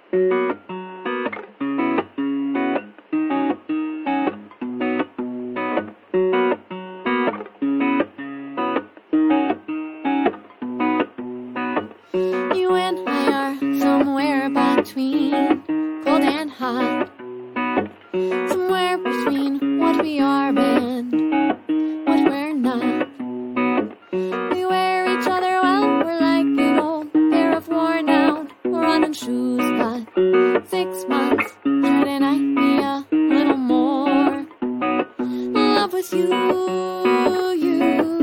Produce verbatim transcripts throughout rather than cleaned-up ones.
You and I are somewhere between cold and hot, somewhere between what we are and what we're not. We wear each other well, we're like an old pair of worn out running shoes, but six months shouldn't I be a little more in love with you, you.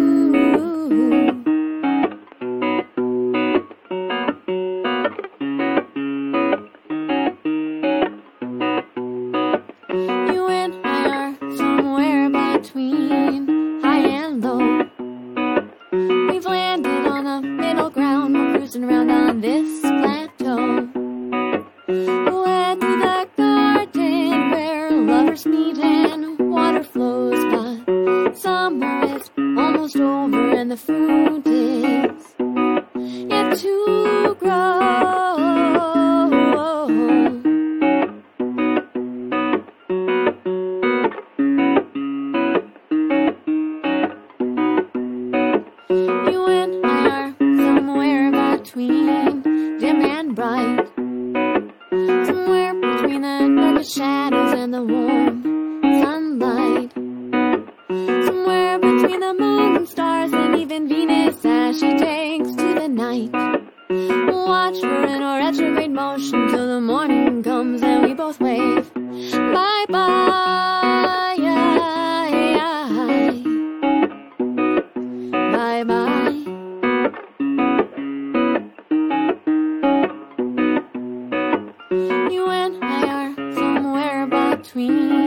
You and I are somewhere between high and low. We've landed on a middle ground, we're cruising around on this plateau. Led to the garden where lovers meet and water flows, but summer is almost over and the fruit is yet to grow. You and I are somewhere between dim and bright, somewhere between the darkest shadows and the warm sunlight, somewhere between the moon and stars and even Venus as she takes to the night. Watch her in our retrograde motion till the morning comes and we both wave bye bye, bye bye. You and I are somewhere between